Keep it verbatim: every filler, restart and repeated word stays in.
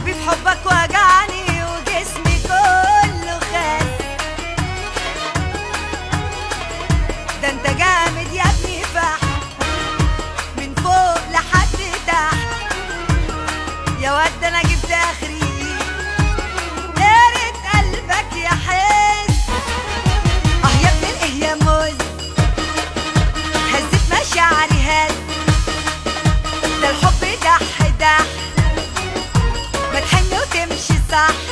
قلبي في حبك وجعني وجسمي كله خاس. ده انت جامد يا ابني فحت من فوق لحد تحت يا واد، انا جبت اخري يا ريت قلبك يحس. اه يا ابن الايه يا موز هزت مشاعري هز. ده الحب دح دح ما تحن وتمشي صح.